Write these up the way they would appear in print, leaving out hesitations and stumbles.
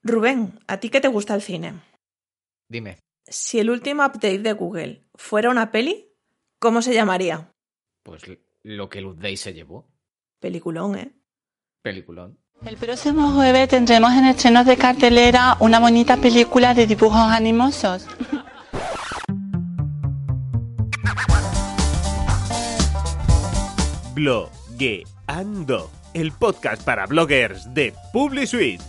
Rubén, ¿a ti qué te gusta el cine? Dime. Si el último update de Google fuera una peli, ¿cómo se llamaría? Pues lo que Luz Day se llevó. Peliculón, ¿eh? Peliculón. El próximo jueves tendremos en estrenos de cartelera una bonita película de dibujos animosos. Blogueando, el podcast para bloggers de PubliSuite.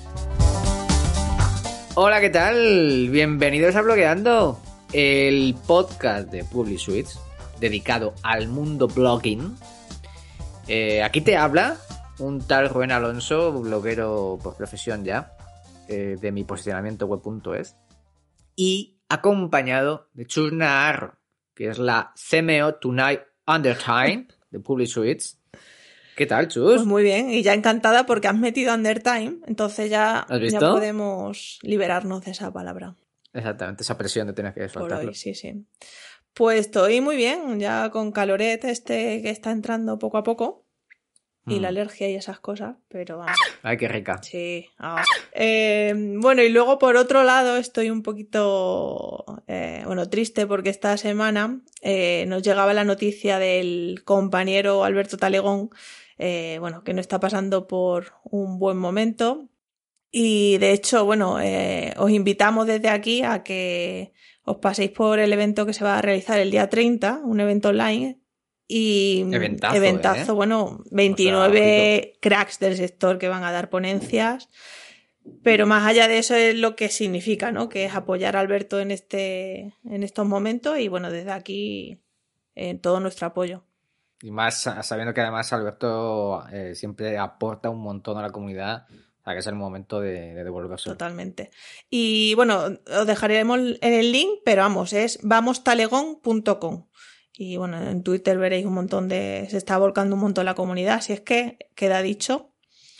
Hola, ¿qué tal? Bienvenidos a Blogueando, el podcast de PubliSuite dedicado al mundo blogging. Aquí te habla un tal Rubén Alonso, bloguero por profesión ya, de mi posicionamiento web.es, y acompañado de Chus Naharro, que es la CMO Tonight Under Time de PubliSuite. ¿Qué tal, Chus? Pues muy bien, y ya encantada porque has metido Undertime, entonces ya ¿Has visto? podemos liberarnos de esa palabra. Exactamente, esa presión de tener que Por soltarlo. hoy, sí. Pues estoy muy bien, ya con caloret que está entrando poco a poco. Y la alergia y esas cosas, pero vamos. Ay, qué rica. Sí. Bueno, y luego por otro lado estoy un poquito triste porque esta semana nos llegaba la noticia del compañero Alberto Talegón, que no está pasando por un buen momento. Y de hecho, os invitamos desde aquí a que os paséis por el evento que se va a realizar el día 30, un evento online. Y eventazo, 29 cracks del sector que van a dar ponencias, pero más allá de eso es lo que significa, ¿no? Que es apoyar a Alberto en estos momentos y desde aquí todo nuestro apoyo. Y más sabiendo que además Alberto siempre aporta un montón a la comunidad, o sea que es el momento de devolverse. Totalmente. Y os dejaremos el link, pero es vamostalegón.com. Y en Twitter veréis un montón se está volcando un montón la comunidad, así es que queda dicho.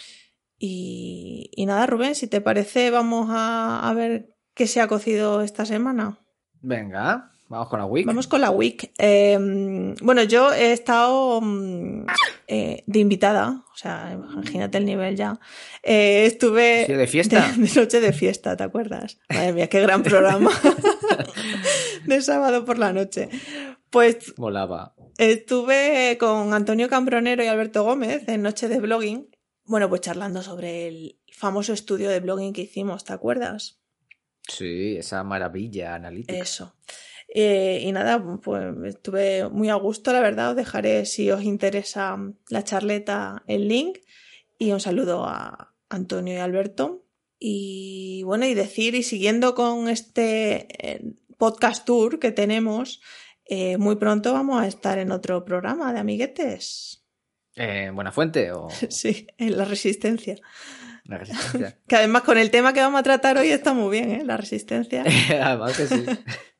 Y nada, Rubén, si te parece, vamos a ver qué se ha cocido esta semana. Venga, vamos con la week. Vamos con la week. Yo he estado de invitada, o sea, imagínate el nivel ya. Estuve ¿Sí, de fiesta? De noche de fiesta, ¿te acuerdas? Madre mía, qué gran programa. De sábado por la noche. Pues volaba. Estuve con Antonio Cambronero y Alberto Gómez en Noche de Blogging. Pues charlando sobre el famoso estudio de blogging que hicimos, ¿te acuerdas? Sí, esa maravilla analítica. Eso. Y nada, pues estuve muy a gusto, la verdad. Os dejaré, si os interesa la charleta, el link. Y un saludo a Antonio y Alberto. Y y siguiendo con este podcast tour que tenemos, muy pronto vamos a estar en otro programa de amiguetes. ¿Buenafuente o...? Sí, en La Resistencia. La Resistencia. Que además con el tema que vamos a tratar hoy está muy bien, ¿eh? La Resistencia. Además que sí.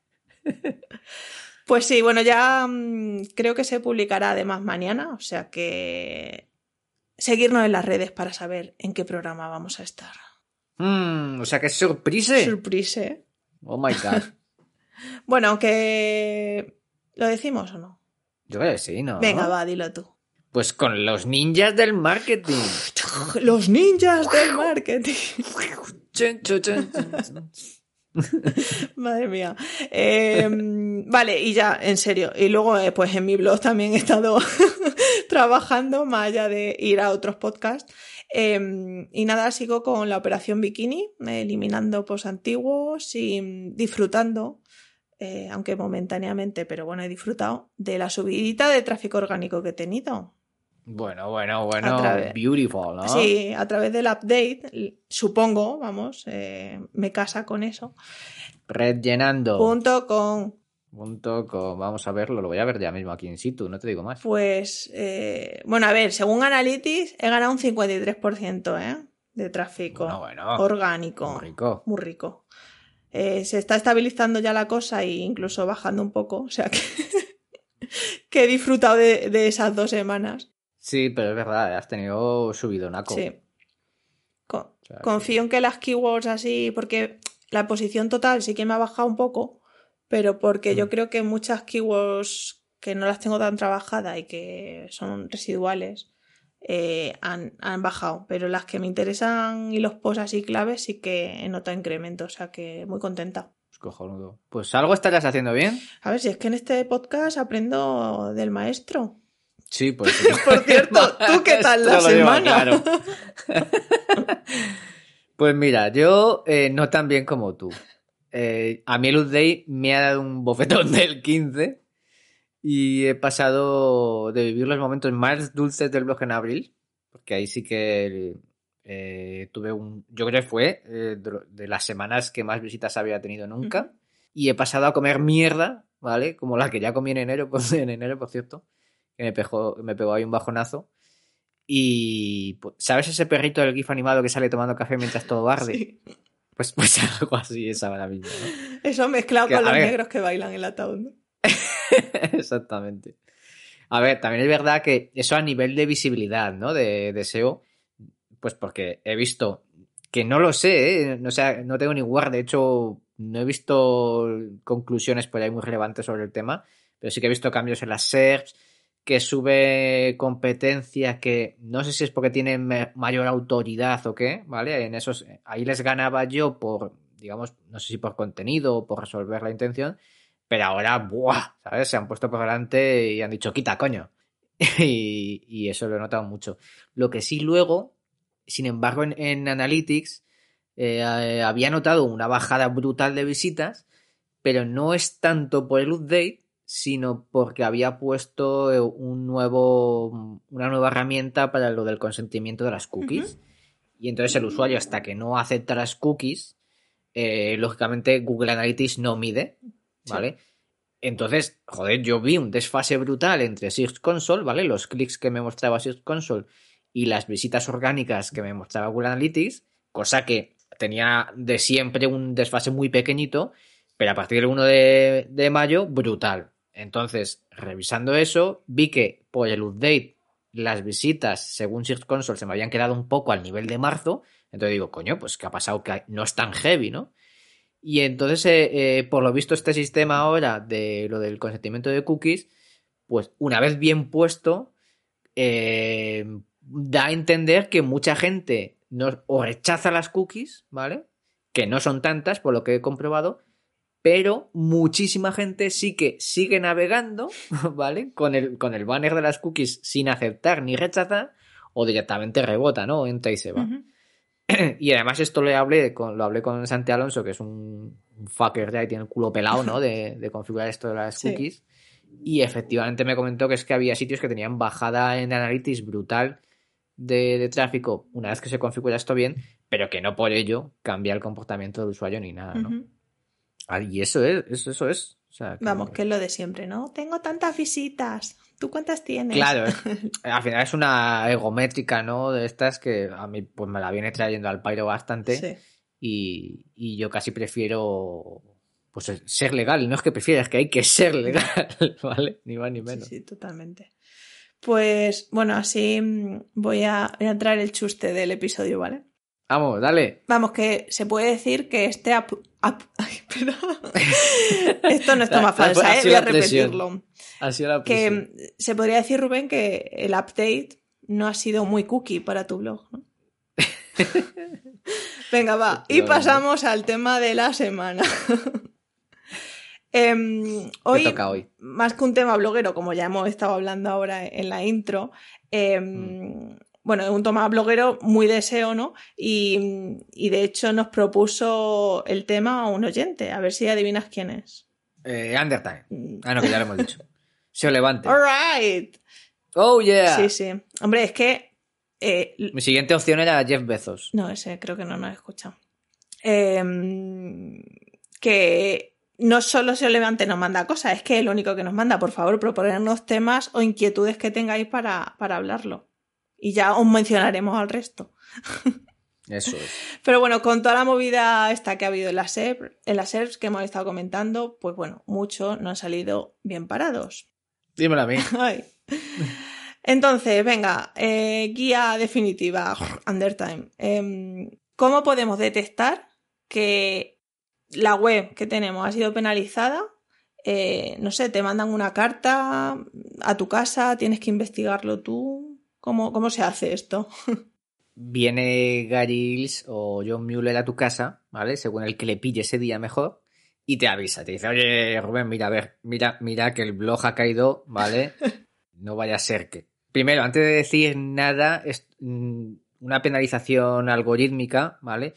Pues sí, ya creo que se publicará además mañana, o sea que seguirnos en las redes para saber en qué programa vamos a estar. O sea que es sorpresa. Surprise. Oh my God. Aunque... ¿Lo decimos o no? Yo creo que sí, ¿no? Venga, va, dilo tú. Pues con los ninjas del marketing. Los ninjas del marketing. Madre mía. Vale, y ya, en serio. Y luego, pues en mi blog también he estado trabajando, más allá de ir a otros podcasts. Y nada, sigo con la operación Bikini, eliminando posts antiguos y disfrutando, aunque momentáneamente, pero he disfrutado de la subidita de tráfico orgánico que he tenido. Bueno, beautiful, ¿no? Sí, a través del update, supongo, me casa con eso. Redllenando.com. .com. Vamos a verlo, lo voy a ver ya mismo aquí in situ, no te digo más. Pues, a ver, según Analytics he ganado un 53%, de tráfico orgánico. Muy rico. Se está estabilizando ya la cosa e incluso bajando un poco, o sea que he disfrutado de esas 2 semanas. Sí, pero es verdad, has tenido subidonaco. Sí. Confío en que las keywords así, porque la posición total sí que me ha bajado un poco, pero porque yo creo que muchas keywords que no las tengo tan trabajadas y que son residuales, han bajado, pero las que me interesan y los posts así claves sí que he notado incremento, o sea que muy contenta. Pues cojonudo. Pues algo estarás haciendo bien. A ver, si es que en este podcast aprendo del maestro. Sí, pues. Por cierto, ¿tú qué tal la Esto lo lleva semana? claro. Pues mira, yo no tan bien como tú. A mí el update me ha dado un bofetón del 15 y he pasado de vivir los momentos más dulces del blog en abril, porque ahí sí que tuve yo creo que fue de las semanas que más visitas había tenido nunca, y he pasado a comer mierda, ¿vale? Como la que ya comí en enero, por cierto, que me pegó ahí un bajonazo. Y, ¿sabes ese perrito del GIF animado que sale tomando café mientras todo arde? Sí. Pues algo así es ahora mismo, ¿no? Eso mezclado Que, con a los ver. negros que bailan en el ataúd, ¿no? Exactamente. A ver, también es verdad que eso a nivel de visibilidad, ¿no? De SEO, pues porque he visto que no lo sé, ¿eh? O sea, no tengo ni guarda, de hecho no he visto conclusiones por ahí muy relevantes sobre el tema, pero sí que he visto cambios en las SERPs, que sube competencia que no sé si es porque tienen mayor autoridad o qué, ¿vale? En esos, ahí les ganaba yo por, digamos, no sé si por contenido o por resolver la intención, pero ahora, ¡buah! ¿Sabes? Se han puesto por delante y han dicho, quita, coño. y eso lo he notado mucho. Lo que sí luego, sin embargo, en Analytics había notado una bajada brutal de visitas, pero no es tanto por el update, sino porque había puesto una nueva herramienta para lo del consentimiento de las cookies. Y entonces el usuario, hasta que no acepta las cookies, lógicamente Google Analytics no mide, ¿vale? Sí. Entonces, joder, yo vi un desfase brutal entre Search Console, ¿vale? Los clics que me mostraba Search Console y las visitas orgánicas que me mostraba Google Analytics, cosa que tenía de siempre un desfase muy pequeñito, pero a partir del 1 de mayo, brutal. Entonces, revisando eso, vi que por el update las visitas, según Search Console, se me habían quedado un poco al nivel de marzo. Entonces digo, coño, pues ¿qué ha pasado? Que no es tan heavy, ¿no? Y entonces, por lo visto, este sistema ahora de lo del consentimiento de cookies, pues una vez bien puesto, da a entender que mucha gente o rechaza las cookies, ¿vale? Que no son tantas, por lo que he comprobado, pero muchísima gente sí que sigue navegando, ¿vale? Con el banner de las cookies sin aceptar ni rechazar, o directamente rebota, ¿no? Entra y se va. Y además esto lo hablé con Santi Alonso, que es un fucker ya y tiene el culo pelado, ¿no? De configurar esto de las cookies. Sí. Y efectivamente me comentó que es que había sitios que tenían bajada en Analytics brutal de tráfico una vez que se configura esto bien, pero que no por ello cambia el comportamiento del usuario ni nada, ¿no? Y eso es. O sea, Vamos, que es lo de siempre, ¿no? Tengo tantas visitas. ¿Tú cuántas tienes? Claro, al final es una egométrica, ¿no? De estas que a mí pues me la viene trayendo al pairo bastante. Sí. Y yo casi prefiero pues ser legal. Y no es que prefiera, es que hay que ser legal, ¿vale? Ni más ni menos. Sí, totalmente. Pues bueno, así voy a entrar el chuste del episodio, ¿vale? Vamos, dale. Vamos, que se puede decir que este Ay, espera. Esto no es toma falsa, voy a repetirlo. Ha sido la presión. Que se podría decir, Rubén, que el update no ha sido muy cookie para tu blog, ¿no? Venga, va. Y pasamos al tema de la semana. Hoy, más que un tema bloguero, como ya hemos estado hablando ahora en la intro, bueno, es un tema bloguero muy de SEO, ¿no? Y de hecho nos propuso el tema a un oyente. A ver si adivinas quién es. Undertime. No, que ya lo hemos dicho. SEO Levante. All right. Oh, yeah. Sí, sí. Hombre, es que... Mi siguiente opción era Jeff Bezos. No, ese creo que no nos escucha. Que no solo SEO Levante nos manda cosas, es que es lo único que nos manda. Por favor, proponernos temas o inquietudes que tengáis para hablarlo. Y ya os mencionaremos al resto. Eso es. Pero bueno, con toda la movida esta que ha habido en las SERPs que hemos estado comentando, pues bueno, muchos no han salido bien parados. Dímelo a mí. Ay. Entonces, venga, guía definitiva, Undertime. ¿Cómo podemos detectar que la web que tenemos ha sido penalizada? No sé, te mandan una carta a tu casa, tienes que investigarlo tú. ¿Cómo se hace esto? Viene Gary Illyes o John Mueller a tu casa, ¿vale? Según el que le pille ese día mejor, y te avisa, te dice, oye, Rubén, mira, a ver, mira que el blog ha caído, ¿vale? No vaya a ser que... Primero, antes de decir nada, es una penalización algorítmica, ¿vale?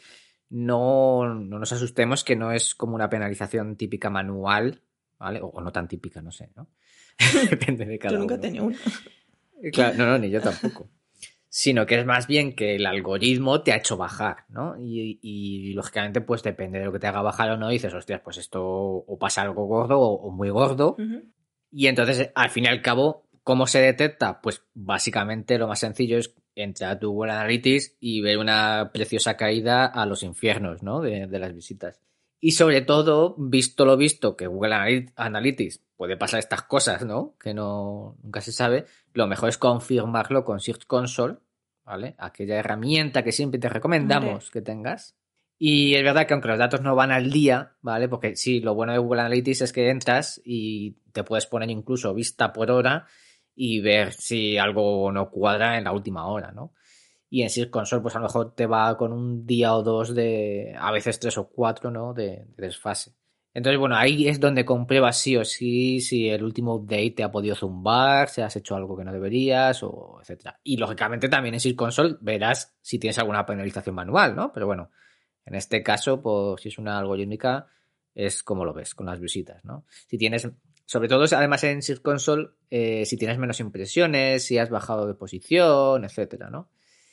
No nos asustemos que no es como una penalización típica manual, ¿vale? O no tan típica, no sé, ¿no? Depende de cada Yo nunca uno. he tenido una. Claro, no, ni yo tampoco. Sino que es más bien que el algoritmo te ha hecho bajar, ¿no? Y lógicamente, pues depende de lo que te haga bajar o no, dices, hostias, pues esto o pasa algo gordo o muy gordo. Uh-huh. Y entonces, al fin y al cabo, ¿cómo se detecta? Pues básicamente lo más sencillo es entrar a tu Google Analytics y ver una preciosa caída a los infiernos, ¿no? De las visitas. Y sobre todo, visto lo visto, que Google Analytics puede pasar estas cosas, ¿no? Que nunca se sabe. Lo mejor es confirmarlo con Search Console, ¿vale? Aquella herramienta que siempre te recomendamos que tengas. Y es verdad que aunque los datos no van al día, ¿vale? Porque sí, lo bueno de Google Analytics es que entras y te puedes poner incluso vista por hora y ver si algo no cuadra en la última hora, ¿no? Y en Search Console, pues a lo mejor te va con un día o dos a veces 3 o 4, ¿no? De desfase. Entonces, bueno, ahí es donde compruebas sí o sí si el último update te ha podido zumbar, si has hecho algo que no deberías, o etcétera. Y lógicamente también en Search Console verás si tienes alguna penalización manual, ¿no? Pero bueno, en este caso, pues si es una algorítmica, es como lo ves con las visitas, ¿no? Si tienes, sobre todo, además en Search Console, si tienes menos impresiones, si has bajado de posición, etcétera, ¿no?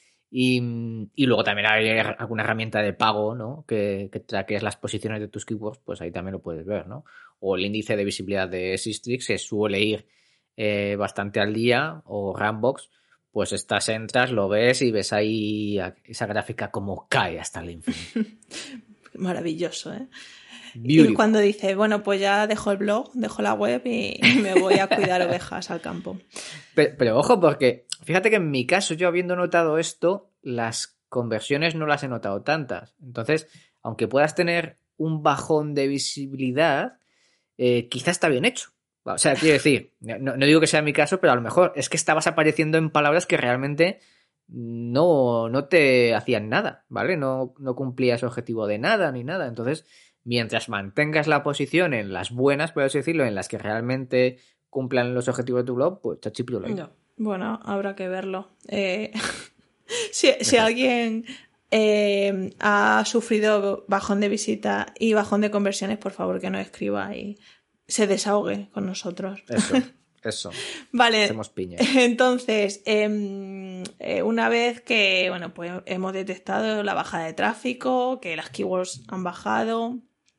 Y luego también hay alguna herramienta de pago, ¿no? Que traques las posiciones de tus keywords, pues ahí también lo puedes ver, ¿no? O el índice de visibilidad de Sistrix se suele ir bastante al día, o Rambox, pues entras, lo ves y ves ahí esa gráfica como cae hasta el infinito. Maravilloso, ¿eh? Beautiful. Y cuando dice, bueno, pues ya dejo el blog, dejo la web y me voy a cuidar ovejas al campo. Pero ojo, porque fíjate que en mi caso, yo habiendo notado esto, las conversiones no las he notado tantas. Entonces, aunque puedas tener un bajón de visibilidad, quizá está bien hecho. O sea, quiero decir, no digo que sea mi caso, pero a lo mejor es que estabas apareciendo en palabras que realmente no te hacían nada, ¿vale? No cumplías objetivo de nada ni nada. Entonces, mientras mantengas la posición en las buenas, por así decirlo, en las que realmente cumplan los objetivos de tu blog, pues chachipiolay. No. Bueno, habrá que verlo. Si alguien ha sufrido bajón de visita y bajón de conversiones, por favor que nos escriba y se desahogue con nosotros. Eso. Vale. Hacemos piña. Entonces, una vez que, bueno, pues hemos detectado la bajada de tráfico, que las keywords han bajado,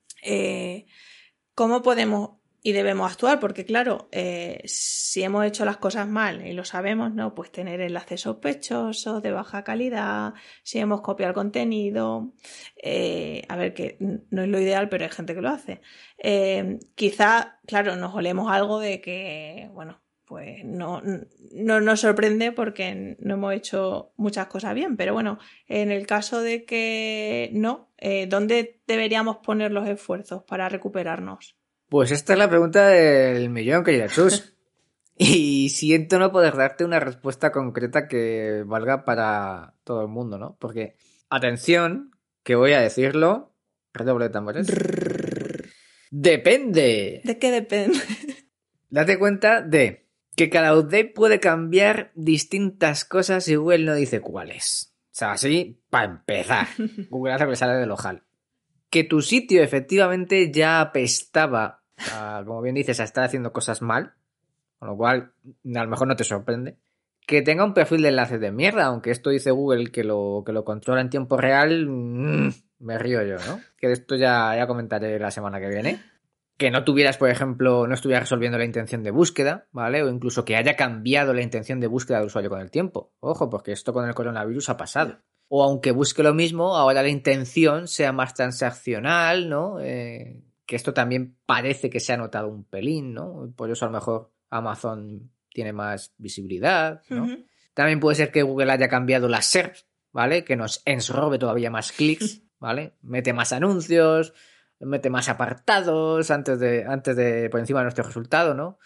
¿cómo podemos y debemos actuar? Porque claro, si hemos hecho las cosas mal y lo sabemos, ¿no? Pues tener enlaces sospechosos, de baja calidad, si hemos copiado el contenido, a ver, que no es lo ideal, pero hay gente que lo hace. Quizá, claro, nos olemos algo de que, bueno, pues no nos sorprende porque no hemos hecho muchas cosas bien, pero bueno, en el caso de que no, ¿dónde deberíamos poner los esfuerzos para recuperarnos? Pues esta es la pregunta del millón, querida Chus. Y siento no poder darte una respuesta concreta que valga para todo el mundo, ¿no? Porque, atención, que voy a decirlo, redoble de tambores. ¡Depende! ¿De qué depende? Date cuenta de que cada update puede cambiar distintas cosas y Google no dice cuáles. O sea, así, para empezar, Google hace que sale del ojal. Que tu sitio efectivamente ya apestaba, como bien dices, a estar haciendo cosas mal, con lo cual a lo mejor no te sorprende. Que tenga un perfil de enlaces de mierda, aunque esto dice Google que lo controla en tiempo real, me río yo, ¿no? Que de esto ya comentaré la semana que viene. Que no tuvieras, por ejemplo, no estuvieras resolviendo la intención de búsqueda, ¿vale? O incluso que haya cambiado la intención de búsqueda del usuario con el tiempo. Ojo, porque esto con el coronavirus ha pasado. O aunque busque lo mismo, ahora la intención sea más transaccional, ¿no? Que esto también parece que se ha notado un pelín, ¿no? Por eso a lo mejor Amazon tiene más visibilidad, ¿no? Uh-huh. También puede ser que Google haya cambiado las SERPs, ¿vale? Que nos enrobe todavía más clics, ¿vale? Mete más anuncios, mete más apartados antes de por encima de nuestro resultado, ¿no?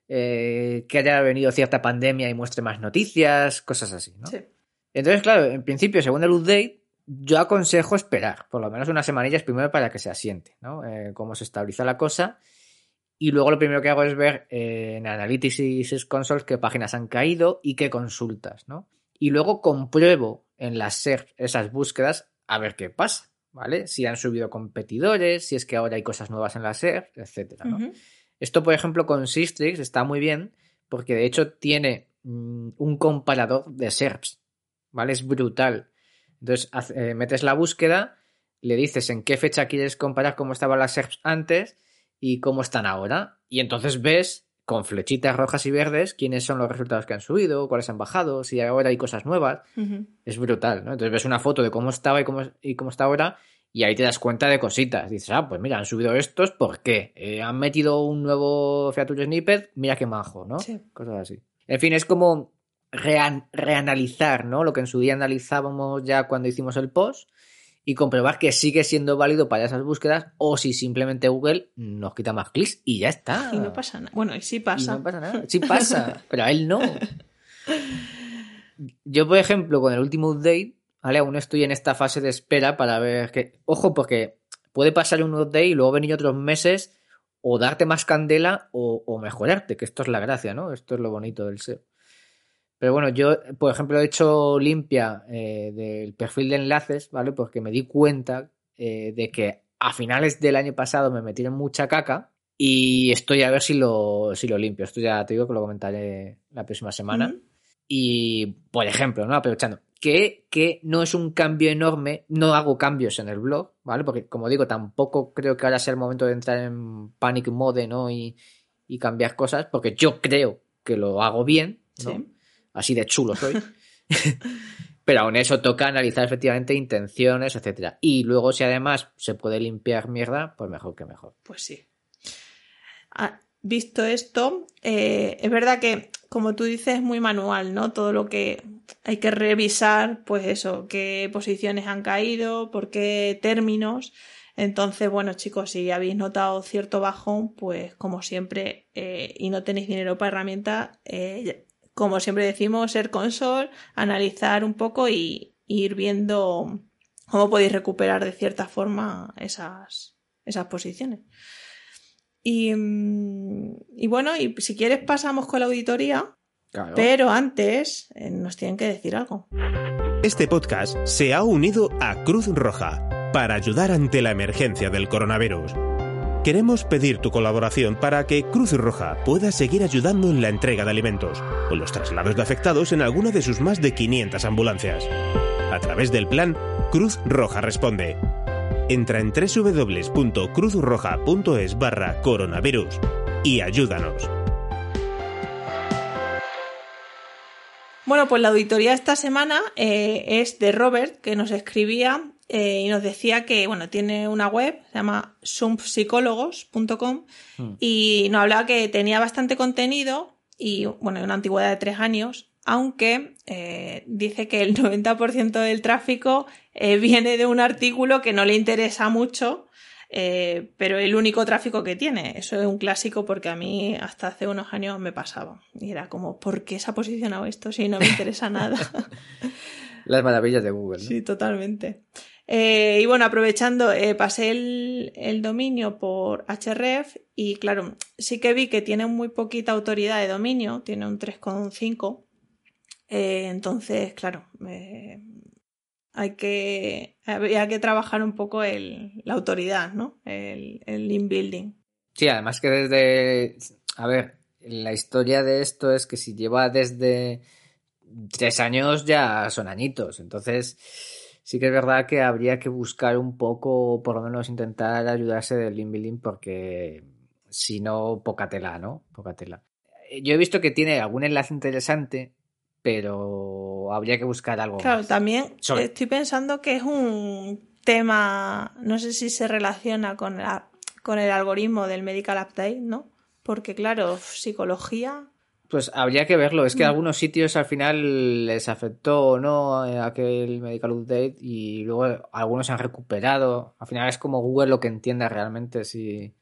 que haya venido cierta pandemia y muestre más noticias, cosas así, ¿no? Sí. Entonces, claro, en principio, según el update, yo aconsejo esperar por lo menos unas semanillas primero para que se asiente, ¿no? Cómo se estabiliza la cosa. Y luego lo primero que hago es ver en Analytics y Search Console qué páginas han caído y qué consultas, ¿no? Y luego compruebo en las SERPs esas búsquedas a ver qué pasa, ¿vale? Si han subido competidores, si es que ahora hay cosas nuevas en las SERPs, etcétera, ¿no? Ujú. Esto, por ejemplo, con Sistrix está muy bien porque de hecho tiene un comparador de SERPs, ¿vale? Es brutal. Entonces, metes la búsqueda, le dices en qué fecha quieres comparar cómo estaban las SERPs antes y cómo están ahora. Y entonces ves con flechitas rojas y verdes quiénes son los resultados que han subido, cuáles han bajado, si ahora hay cosas nuevas. Ujú. Es brutal, ¿no? Entonces ves una foto de cómo estaba y cómo está ahora y ahí te das cuenta de cositas. Dices, pues mira, han subido estos, ¿por qué? Han metido un nuevo feature snippet, mira qué majo, ¿no? Sí. Cosas así. En fin, es como reanalizar, ¿no? Lo que en su día analizábamos ya cuando hicimos el post y comprobar que sigue siendo válido para esas búsquedas o si simplemente Google nos quita más clics y ya está. Y no pasa nada. Bueno, y sí Y pasa. no pasa nada. Sí pasa, pero a él no. Yo, por ejemplo, con el último update, ¿vale? Aún estoy en esta fase de espera para ver que... Ojo, porque puede pasar un update y luego venir otros meses o darte más candela o mejorarte, que esto es la gracia, ¿no? Esto es lo bonito del SEO. Pero bueno, yo, por ejemplo, he hecho limpia del perfil de enlaces, ¿vale? Porque me di cuenta de que a finales del año pasado me metieron mucha caca y estoy a ver si lo limpio. Esto ya te digo que lo comentaré la próxima semana. Ujú. Y, por ejemplo, ¿no? Aprovechando, que no es un cambio enorme, no hago cambios en el blog, ¿vale? Porque, como digo, tampoco creo que ahora sea el momento de entrar en panic mode, ¿no? Y cambiar cosas, porque yo creo que lo hago bien, ¿no? Sí. Así de chulo soy. Pero aún eso toca analizar efectivamente intenciones, etcétera. Y luego, si además se puede limpiar mierda, pues mejor que mejor. Pues sí. Visto esto, es verdad que, como tú dices, es muy manual, ¿no? Todo lo que hay que revisar, pues eso, qué posiciones han caído, por qué términos. Entonces, bueno, chicos, si habéis notado cierto bajón, pues como siempre, y no tenéis dinero para herramientas, como siempre decimos, Search Console, analizar un poco y ir viendo cómo podéis recuperar de cierta forma esas posiciones. Y bueno, y si quieres pasamos con la auditoría, Claro. pero antes nos tienen que decir algo. Este podcast se ha unido a Cruz Roja para ayudar ante la emergencia del coronavirus. Queremos pedir tu colaboración para que Cruz Roja pueda seguir ayudando en la entrega de alimentos o los traslados de afectados en alguna de sus más de 500 ambulancias. A través del plan Cruz Roja Responde. Entra en www.cruzroja.es/coronavirus y ayúdanos. Bueno, pues la auditoría esta semana es de Robert, que nos escribía y nos decía que, bueno, tiene una web, se llama sumpsicólogos.com y nos hablaba que tenía bastante contenido y, bueno, una antigüedad de 3 años, aunque dice que el 90% del tráfico viene de un artículo que no le interesa mucho, pero el único tráfico que tiene. Eso es un clásico porque a mí hasta hace unos años me pasaba. Y era como, ¿por qué se ha posicionado esto si no me interesa nada? Las maravillas de Google, ¿no? Sí, totalmente. Y bueno, aprovechando, pasé el dominio por Href y claro, sí que vi que tiene muy poquita autoridad de dominio, tiene un 3,5. Entonces, claro, había que trabajar un poco la autoridad, ¿no? El link building. Sí, además que desde... A ver, la historia de esto es que si lleva desde 3 años ya son añitos. Entonces, sí que es verdad que habría que buscar un poco, por lo menos intentar ayudarse del link building porque si no, poca tela, ¿no? Poca tela. Yo he visto que tiene algún enlace interesante, pero habría que buscar algo Claro, más. también estoy pensando que es un tema, no sé si se relaciona con el algoritmo del Medical Update, ¿no? Porque claro, psicología... Pues habría que verlo. Es que a algunos sitios al final les afectó, ¿no? Aquel Medical Update y luego algunos se han recuperado. Al final es como Google lo que entienda realmente si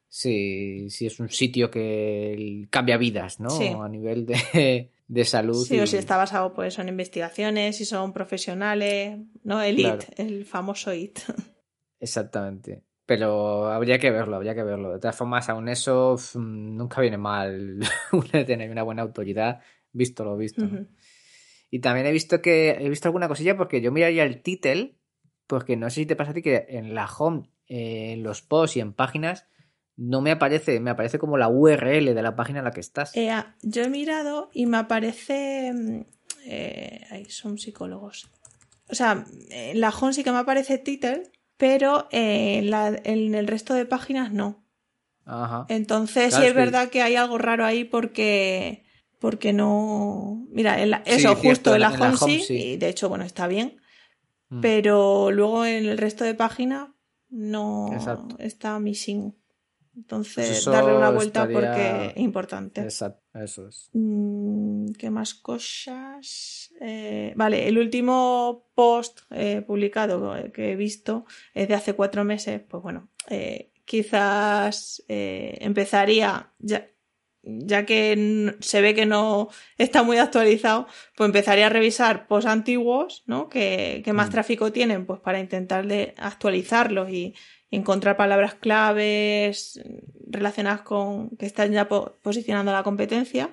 si es un sitio que cambia vidas, ¿no? Sí. A nivel de salud. Sí, o si está basado pues en investigaciones, si son profesionales, ¿no? El Claro. IT, el famoso IT. Exactamente. Pero habría que verlo, habría que verlo. De todas formas, aún eso nunca viene mal tener una buena autoridad, visto lo visto, ¿no? Ujú. Y también he visto alguna cosilla porque yo miraría el título, porque no sé si te pasa a ti que en la home, en los posts y en páginas, no me aparece, me aparece como la URL de la página en la que estás. Yo he mirado y me aparece... ahí son psicólogos. O sea, en la home sí que me aparece title, pero en el resto de páginas no. Ajá. Entonces Claro, sí es es que verdad que hay algo raro ahí porque no... Mira, eso sí, justo cierto, en la en la home home sí, sí. y de hecho, bueno, está bien, Mm, pero luego en el resto de páginas no exacto. está missing. Pues Entonces, darle una eso vuelta porque estaría... es importante. Exacto, eso es. ¿Qué más cosas? Vale, el último post publicado que he visto es de hace 4 meses. Pues bueno, quizás empezaría, ya que se ve que no está muy actualizado, pues empezaría a revisar posts antiguos, ¿no? Que más tráfico tienen, pues para intentar actualizarlos y encontrar palabras claves relacionadas con que están ya posicionando la competencia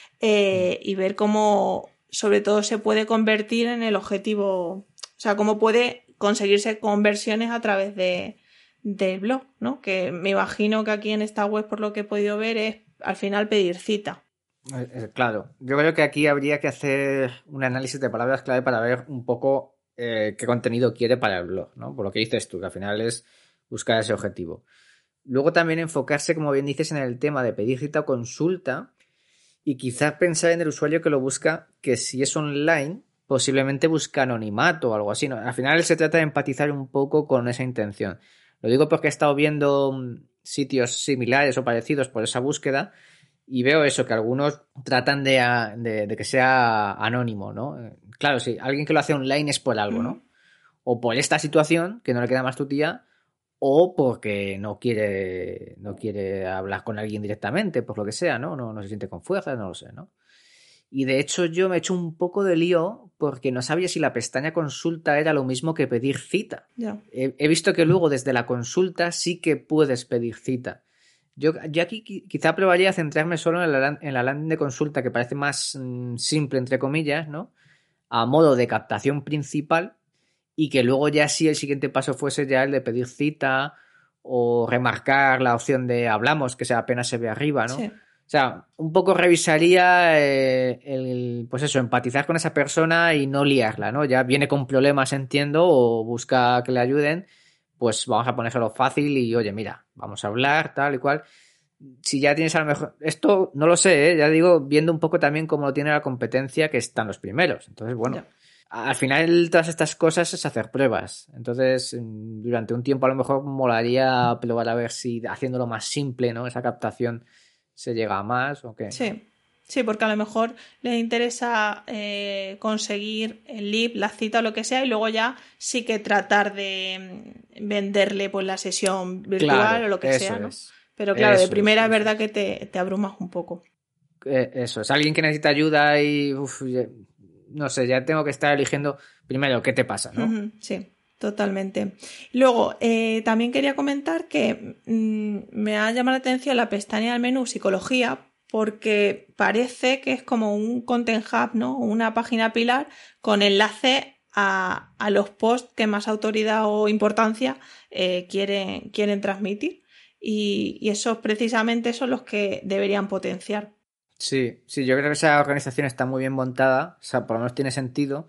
y ver cómo sobre todo se puede convertir en el objetivo, o sea, cómo puede conseguirse conversiones a través del blog, ¿no? Que me imagino que aquí en esta web, por lo que he podido ver, es al final pedir cita. Claro, yo creo que aquí habría que hacer un análisis de palabras clave para ver un poco qué contenido quiere para el blog, ¿no? Por lo que dices tú, que al final es buscar ese objetivo. Luego también enfocarse, como bien dices, en el tema de pedir cita o consulta y quizás pensar en el usuario que lo busca, que si es online, posiblemente busca anonimato o algo así, ¿no? Al final se trata de empatizar un poco con esa intención. Lo digo porque he estado viendo sitios similares o parecidos por esa búsqueda y veo eso, que algunos tratan de que sea anónimo, ¿no? Claro, si alguien que lo hace online es por algo, ¿no? O por esta situación, que no le queda más tu tía, o porque no quiere hablar con alguien directamente, por lo que sea, ¿no? No se siente con fuerza, no lo sé, ¿no? Y de hecho yo me he hecho un poco de lío porque no sabía si la pestaña consulta era lo mismo que pedir cita. Ya. He visto que luego desde la consulta sí que puedes pedir cita. Yo aquí quizá probaría a centrarme solo en la landing de consulta, que parece más simple, entre comillas, ¿no? A modo de captación principal, y que luego ya sí el siguiente paso fuese ya el de pedir cita o remarcar la opción de hablamos, que apenas se ve arriba, ¿no? Sí. O sea, un poco revisaría pues eso, empatizar con esa persona y no liarla, ¿no? Ya viene con problemas, entiendo, o busca que le ayuden, pues vamos a ponérselo fácil y, oye, mira, vamos a hablar, tal y cual. Si ya tienes a lo mejor... Esto no lo sé, ¿eh? Ya digo, viendo un poco también cómo lo tiene la competencia, que están los primeros. Entonces, bueno, Ya. al final todas estas cosas es hacer pruebas. Entonces, durante un tiempo a lo mejor molaría probar a ver si haciéndolo más simple, ¿no? Esa captación se llega a más o qué. Sí. Sí, porque a lo mejor les interesa conseguir el lead, la cita o lo que sea, y luego ya sí que tratar de venderle pues la sesión virtual Claro, o lo que eso sea, ¿no? es. Pero claro, de Eso es, primera es eso verdad es. que te abrumas un poco. Eso es. Alguien que necesita ayuda y... no sé, ya tengo que estar eligiendo primero qué te pasa, ¿no? Sí, totalmente. Luego, también quería comentar que me ha llamado la atención la pestaña del menú Psicología, porque parece que es como un Content Hub, ¿no? Una página pilar con enlace a los posts que más autoridad o importancia quieren transmitir. Y esos precisamente son los que deberían potenciar. Sí, yo creo que esa organización está muy bien montada, o sea, por lo menos tiene sentido.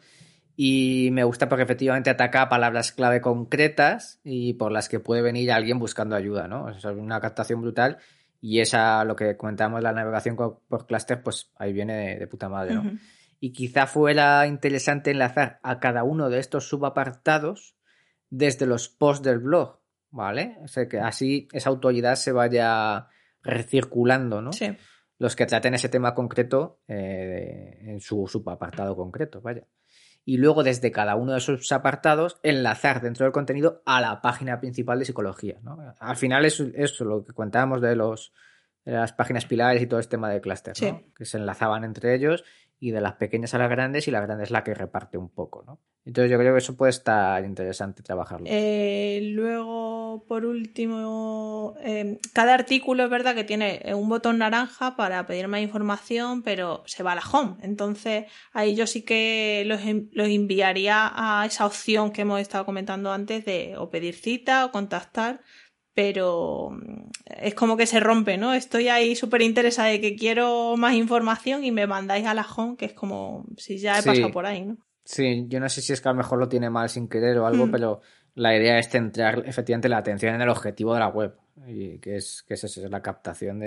Y me gusta porque efectivamente ataca palabras clave concretas y por las que puede venir alguien buscando ayuda, ¿no? Es una captación brutal y esa, lo que comentábamos, la navegación por clúster, pues ahí viene de puta madre, ¿no? Y quizá fuera interesante enlazar a cada uno de estos subapartados desde los posts del blog, ¿vale? O sea, que así esa autoridad se vaya recirculando, ¿no? Sí. Los que traten ese tema concreto en su subapartado concreto, vaya. y luego desde cada uno de esos apartados enlazar dentro del contenido a la página principal de psicología, ¿no? Al final es eso lo que contábamos de las páginas pilares y todo este tema de clúster, ¿no? Sí. Que se enlazaban entre ellos y de las pequeñas a las grandes, y la grande es la que reparte un poco, ¿no? Entonces yo creo que eso puede estar interesante trabajarlo. Luego, por último, cada artículo es verdad que tiene un botón naranja para pedir más información, pero se va a la home. Entonces ahí yo sí que los enviaría a esa opción que hemos estado comentando antes de o pedir cita o contactar, pero es como que se rompe, ¿no? Estoy ahí súper interesada de que quiero más información y me mandáis a la home, que es como si ya he pasado por ahí, ¿no? Sí, yo no sé si es que a lo mejor lo tiene mal sin querer o algo, pero la idea es centrar efectivamente la atención en el objetivo de la web, y que es eso, es la captación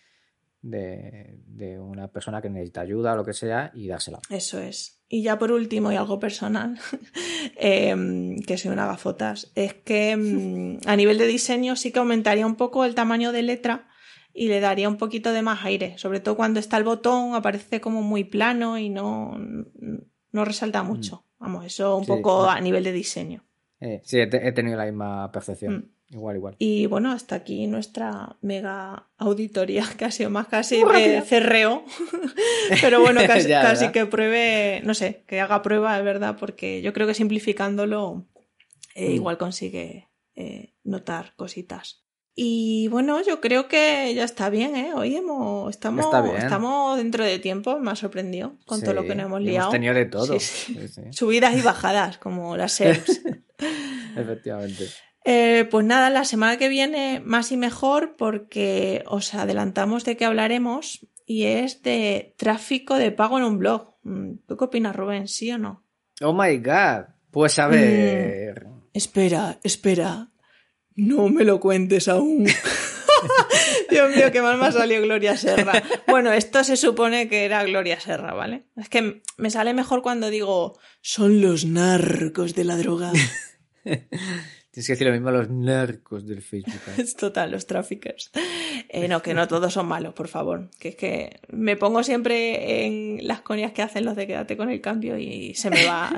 de una persona que necesita ayuda o lo que sea y dársela. Eso es. Y ya por último, y algo personal, que soy una gafotas, es que a nivel de diseño sí que aumentaría un poco el tamaño de letra y le daría un poquito de más aire. Sobre todo cuando está el botón, aparece como muy plano y no resalta mucho. Vamos, eso un poco a nivel de diseño. Sí, he tenido la misma percepción. Igual. Y bueno, hasta aquí nuestra mega auditoría, que ha sido más casi de cerreo. Pero bueno, casi que pruebe, no sé, que haga prueba, es verdad, porque yo creo que simplificándolo igual consigue notar cositas. Y bueno, yo creo que ya está bien, ¿eh? Hoy estamos dentro de tiempo, me ha sorprendido con todo lo que nos hemos liado. Hemos tenido de todo. Sí. Subidas y bajadas, como las SERPs. Efectivamente. Pues nada, la semana que viene más y mejor, porque os adelantamos de qué hablaremos, y es de tráfico de pago en un blog. ¿Tú qué opinas, Rubén? ¿Sí o no? Oh my god. Pues a ver. Espera. No me lo cuentes aún. Dios mío, qué mal me ha salido Gloria Serra. Bueno, esto se supone que era Gloria Serra, ¿vale? Es que me sale mejor cuando digo son los narcos de la droga. Tienes que decir lo mismo a los narcos del Facebook. Es total, los traffickers. No, que no todos son malos, por favor. Que es que me pongo siempre en las coñas que hacen los de quédate con el cambio y se me va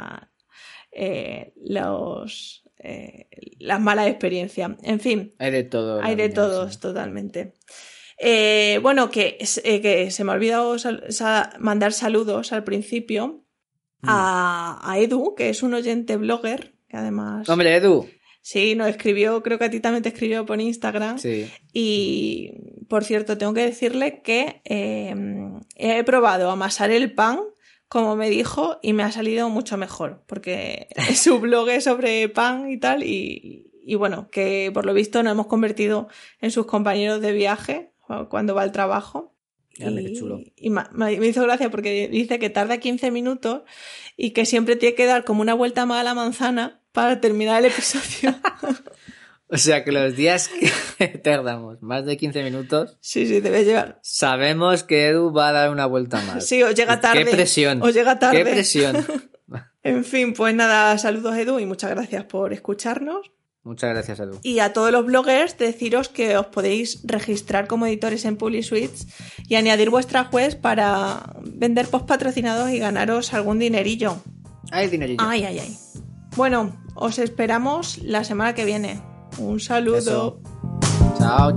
las malas experiencias. En fin. Hay de todo. Hay de todos, sí. Totalmente. Bueno, que se me ha olvidado mandar saludos al principio a Edu, que es un oyente blogger, que además... ¡Hombre, Edu! Sí, nos escribió, creo que a ti también te escribió por Instagram. Sí. Y, por cierto, tengo que decirle que he probado amasar el pan, como me dijo, y me ha salido mucho mejor, porque su blog es sobre pan y tal, y bueno, que por lo visto nos hemos convertido en sus compañeros de viaje cuando va al trabajo. Qué chulo. Y me hizo gracia porque dice que tarda 15 minutos y que siempre tiene que dar como una vuelta más a la manzana para terminar el episodio. O sea que los días que tardamos más de 15 minutos... Sí, debe llegar. Sabemos que Edu va a dar una vuelta más. Sí, os llega tarde. ¡Qué presión! Os llega tarde. ¡Qué presión! En fin, pues nada, saludos Edu y muchas gracias por escucharnos. Muchas gracias, Edu. Y a todos los bloggers, deciros que os podéis registrar como editores en PubliSuites y añadir vuestras webs para vender post patrocinados y ganaros algún dinerillo. ¡Ay, dinerillo! ¡Ay! Bueno, os esperamos la semana que viene. Un saludo. Eso. Chao.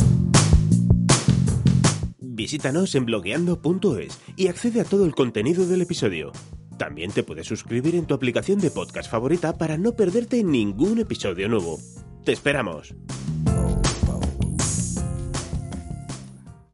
Visítanos en blogueando.es y accede a todo el contenido del episodio. También te puedes suscribir en tu aplicación de podcast favorita para no perderte ningún episodio nuevo. ¡Te esperamos!